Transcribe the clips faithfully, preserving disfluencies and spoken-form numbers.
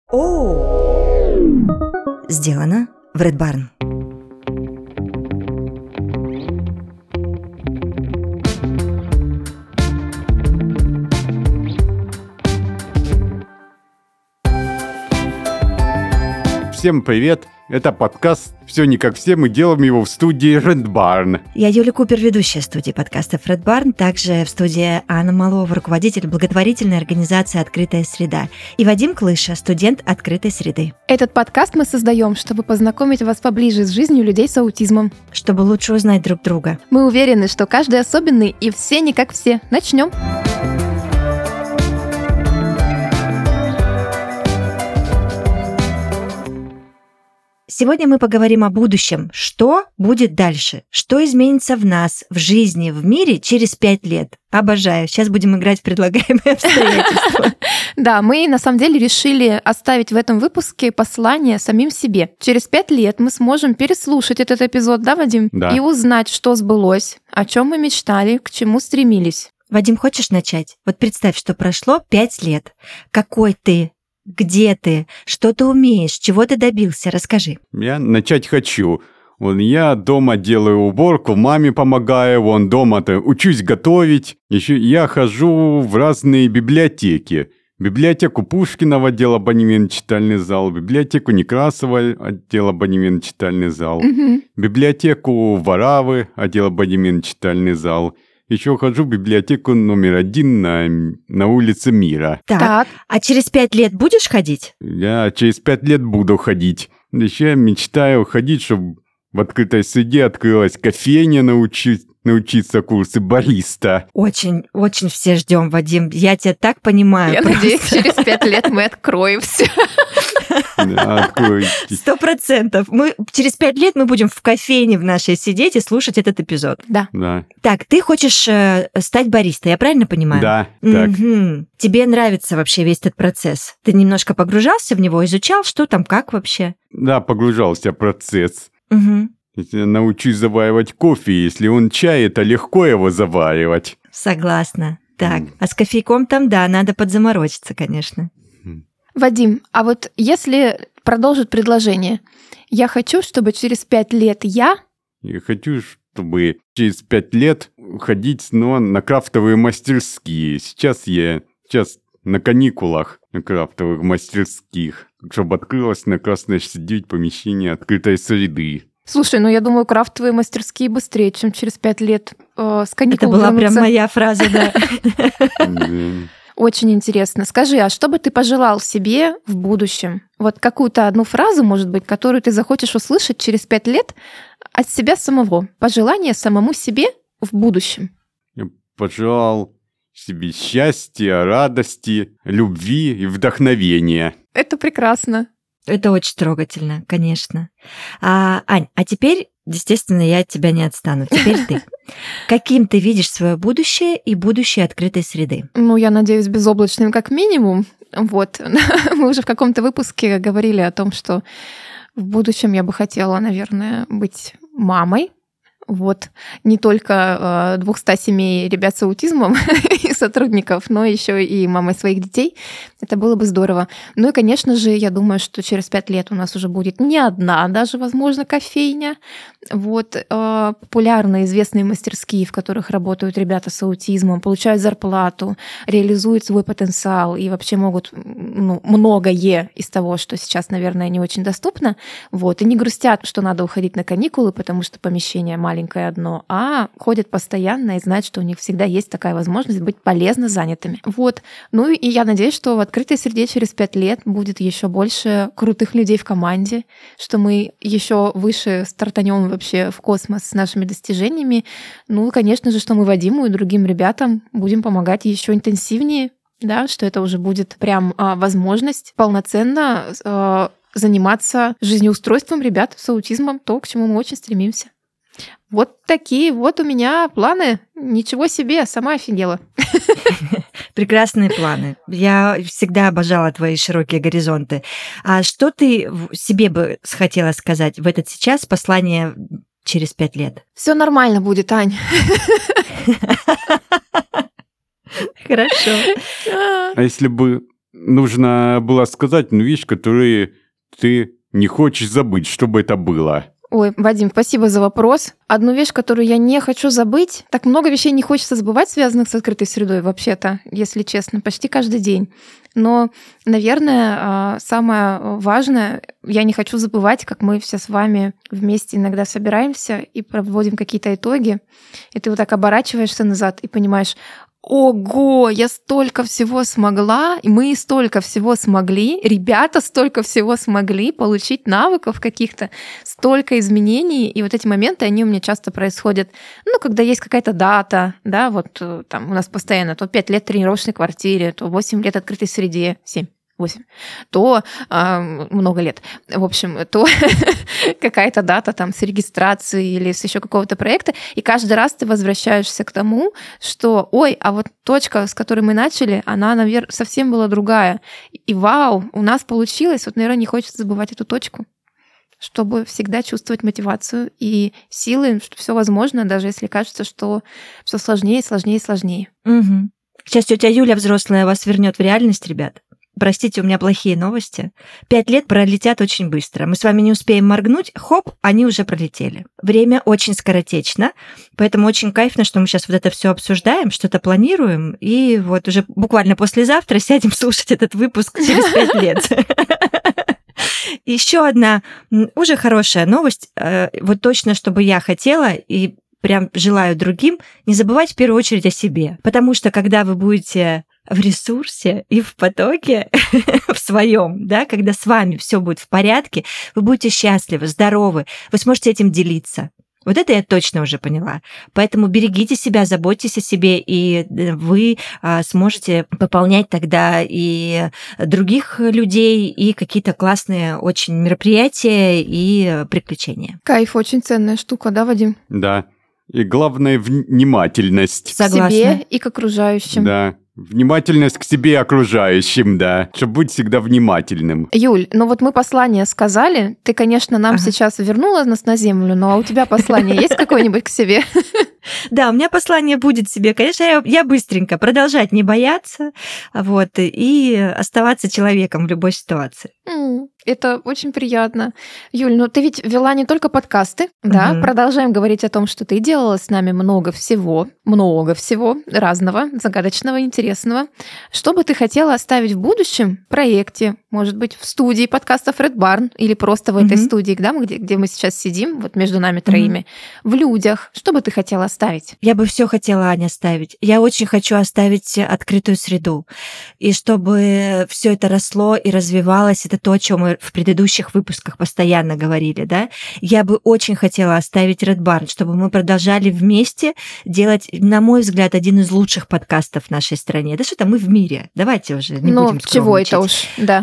О! Сделано в Red Barn. Всем привет! Это подкаст «Все не как все», мы делаем его в студии Red Barn. Я Юля Купер, ведущая студии подкастов Red Barn, также в студии Анна Малова, руководитель благотворительной организации «Открытая среда», и Вадим Клыша, студент «Открытой среды». Этот подкаст мы создаем, чтобы познакомить вас поближе с жизнью людей с аутизмом. Чтобы лучше узнать друг друга. Мы уверены, что каждый особенный и все не как все. Начнем. Сегодня мы поговорим о будущем. Что будет дальше? Что изменится в нас, в жизни, в мире через пять лет? Обожаю. Сейчас будем играть в предлагаемые обстоятельства. Да, мы на самом деле решили оставить в этом выпуске послание самим себе. Через пять лет мы сможем переслушать этот эпизод, да, Вадим? Да. И узнать, что сбылось, о чем мы мечтали, к чему стремились. Вадим, хочешь начать? Вот представь, что прошло пять лет. Какой ты? Где ты? Что ты умеешь? Чего ты добился? Расскажи. Я начать хочу. Вон я дома делаю уборку, маме помогаю, вон дома-то учусь готовить. Еще я хожу в разные библиотеки. Библиотеку Пушкина отдел абонемент читальный зал, библиотеку Некрасова отдел абонемент читальный зал, Угу. библиотеку Варавы отдел абонемент читальный зал. Еще хожу в библиотеку номер один на, на улице Мира. Так, Так. а через пять лет будешь ходить? Я через пять лет буду ходить. Еще я мечтаю ходить, чтобы в открытой среде открылась кофейня, научить, научиться курсы бариста. Очень, очень все ждем, Вадим. Я тебя так понимаю. Я просто. надеюсь, через пять лет мы откроем все. Да, откройтесь. Сто процентов. Мы через пять лет мы будем в кофейне в нашей сидеть и слушать этот эпизод. Да. Да, Так, ты хочешь э, стать баристой, я правильно понимаю? да, так. Мгм. Тебе нравится вообще весь этот процесс? Ты немножко погружался в него, изучал, что там, как вообще? Да, погружался в процесс. Мгм. Если я научусь заваривать кофе, если он чай, это легко его заваривать. Согласна. Так, М. а с кофейком там, да, надо подзаморочиться, конечно. Вадим, а вот если продолжить предложение, я хочу, чтобы через пять лет я... Я хочу, чтобы через пять лет ходить снова на крафтовые мастерские. Сейчас я сейчас на каникулах на крафтовых мастерских, чтобы открылось на Красной шестьдесят девять помещение открытой среды. Слушай, ну я думаю, крафтовые мастерские быстрее, чем через пять лет э, с каникул Это была прям вернуться. моя фраза, да. Да. Очень интересно. Скажи, а что бы ты пожелал себе в будущем? Вот какую-то одну фразу, может быть, которую ты захочешь услышать через пять лет от себя самого. Пожелание самому себе в будущем. Я пожелал себе счастья, радости, любви и вдохновения. Это прекрасно. Это очень трогательно, конечно. А, Ань, а теперь, естественно, я от тебя не отстану. Теперь ты. Каким ты видишь свое будущее и будущее открытой среды? Ну, я надеюсь, безоблачным как минимум. Вот. Мы уже в каком-то выпуске говорили о том, что в будущем я бы хотела, наверное, быть мамой. Вот. Не только э, двухсот семей ребят с аутизмом и сотрудников, но еще и мамой своих детей. Это было бы здорово. Ну и, конечно же, я думаю, что через пять лет у нас уже будет не одна, даже, возможно, кофейня. Вот. Э, популярные, известные мастерские, в которых работают ребята с аутизмом, получают зарплату, реализуют свой потенциал и вообще могут ну, многое из того, что сейчас, наверное, не очень доступно. Вот. И не грустят, что надо уходить на каникулы, потому что помещение маленькое одно, а ходят постоянно и знают, что у них всегда есть такая возможность быть полезно занятыми. Вот. Ну и я надеюсь, что в открытой среде через пять лет будет еще больше крутых людей в команде, что мы еще выше стартанем вообще в космос с нашими достижениями. Ну и, конечно же, что мы Вадиму и другим ребятам будем помогать еще интенсивнее, да, что это уже будет прям а, возможность полноценно а, заниматься жизнеустройством ребят с аутизмом, то, к чему мы очень стремимся. Вот такие вот у меня планы. Ничего себе, сама офигела. Прекрасные планы. Я всегда обожала твои широкие горизонты. А что ты себе бы хотела сказать в этот сейчас послание через пять лет? Все нормально будет, Ань. Хорошо. А если бы нужно было сказать ну, вещь, которую ты не хочешь забыть, чтобы это было. Ой, Вадим, спасибо за вопрос. Одну вещь, которую я не хочу забыть, так много вещей не хочется забывать, связанных с открытой средой, вообще-то, если честно, почти каждый день. Но, наверное, самое важное, я не хочу забывать, как мы все с вами вместе иногда собираемся и проводим какие-то итоги, и ты вот так оборачиваешься назад и понимаешь, ого, я столько всего смогла, и мы столько всего смогли, ребята столько всего смогли получить навыков каких-то, столько изменений, и вот эти моменты, они у меня часто происходят, ну, когда есть какая-то дата, да, вот там у нас постоянно то пять лет в тренировочной квартире, то восемь лет открытой среде, семь. восемь, то э, много лет, в общем, то какая-то дата там с регистрацией или с еще какого-то проекта, и каждый раз ты возвращаешься к тому, что, ой, а вот точка, с которой мы начали, она, наверное, совсем была другая, и вау, у нас получилось, вот, наверное, не хочется забывать эту точку, чтобы всегда чувствовать мотивацию и силы, что все возможно, даже если кажется, что все сложнее, сложнее, сложнее. Угу. Сейчас тетя Юля взрослая вас вернет в реальность, ребят. Простите, у меня плохие новости. Пять лет пролетят очень быстро. Мы с вами не успеем моргнуть, хоп, они уже пролетели. Время очень скоротечно, поэтому очень кайфно, что мы сейчас вот это все обсуждаем, что-то планируем, и вот уже буквально послезавтра сядем слушать этот выпуск через пять лет. Еще одна уже хорошая новость, вот точно, чтобы я хотела, и прям желаю другим, не забывать в первую очередь о себе. Потому что когда вы будете в ресурсе и в потоке в своем, да, когда с вами все будет в порядке, вы будете счастливы, здоровы, вы сможете этим делиться. Вот это я точно уже поняла. Поэтому берегите себя, заботьтесь о себе, и вы сможете пополнять тогда и других людей, и какие-то классные очень мероприятия и приключения. Кайф, очень ценная штука, да, Вадим? Да. И главное, внимательность. Согласна. К себе и к окружающим. Да. Внимательность к себе и окружающим, да. Чтобы быть всегда внимательным. Юль, ну вот мы послание сказали. Ты, конечно, нам ага. сейчас вернула нас на землю, но а у тебя послание есть какое-нибудь к себе? Да, у меня послание будет себе. Конечно, я, я быстренько продолжать не бояться, вот, и оставаться человеком в любой ситуации. Это очень приятно. Юль, ну ты ведь вела не только подкасты, угу. да? Продолжаем говорить о том, что ты делала с нами много всего, много всего разного, загадочного, интересного. Что бы ты хотела оставить в будущем проекте, может быть, в студии подкастов Red Barn или просто в этой угу. студии, да, где, где мы сейчас сидим, вот между нами троими, угу. в людях. Что бы ты хотела оставить? Я бы все хотела, Аня, оставить. Я очень хочу оставить открытую среду. И чтобы все это росло и развивалось, это то, о чем мы в предыдущих выпусках постоянно говорили, да. Я бы очень хотела оставить Red Barn, чтобы мы продолжали вместе делать, на мой взгляд, один из лучших подкастов в нашей стране. Да что-то мы в мире. Давайте уже не ну, будем скромничать. Ну, чего это уж, да.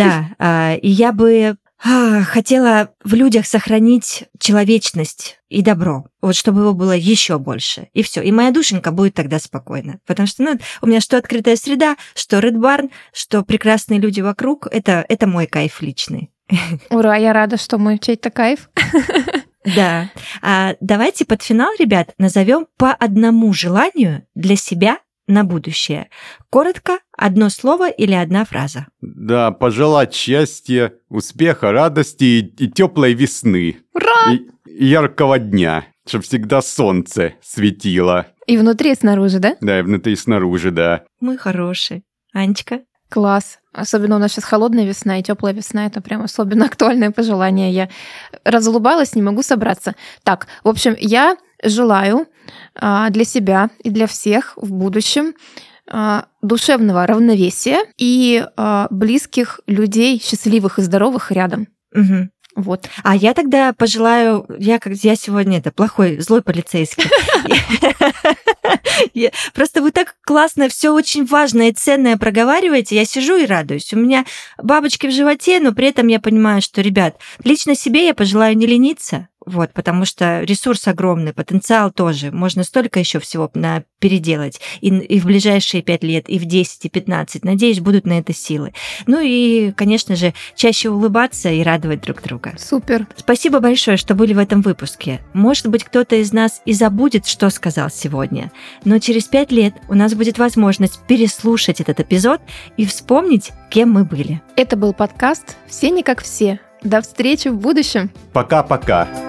Да, и я бы хотела в людях сохранить человечность и добро, вот чтобы его было еще больше. И все. И моя душенька будет тогда спокойна. Потому что ну, у меня что открытая среда, что Red Barn, что прекрасные люди вокруг, это, это мой кайф личный. Ура, я рада, что мы чей-то кайф. Да. А давайте под финал, ребят, назовем по одному желанию для себя на будущее. Коротко, одно слово или одна фраза. Да, пожелать счастья, успеха, радости и, и теплой весны. Ура! И, и яркого дня, чтобы всегда солнце светило. И внутри, и снаружи, да? Да, и внутри, и снаружи, да. Мы хорошие. Анечка? Класс. Особенно у нас сейчас холодная весна и теплая весна. Это прям особенно актуальное пожелание. Я разулыбалась, не могу собраться. Так, в общем, я желаю для себя и для всех в будущем душевного равновесия и близких людей, счастливых и здоровых рядом. Угу. Вот. А я тогда пожелаю, я как я сегодня это плохой, злой полицейский. Просто вы так классно все очень важное и ценное проговариваете, я сижу и радуюсь. У меня бабочки в животе, но при этом я понимаю, что, ребят, лично себе я пожелаю не лениться, вот, потому что ресурс огромный, потенциал тоже. Можно столько еще всего на переделать. И, и в ближайшие пять лет, и в десять, и пятнадцать. Надеюсь, будут на это силы. Ну и, конечно же, чаще улыбаться и радовать друг друга. Супер. Спасибо большое, что были в этом выпуске. Может быть, кто-то из нас и забудет, что сказал сегодня. Но через пять лет у нас будет возможность переслушать этот эпизод и вспомнить, кем мы были. Это был подкаст «Все не как все». До встречи в будущем. Пока-пока.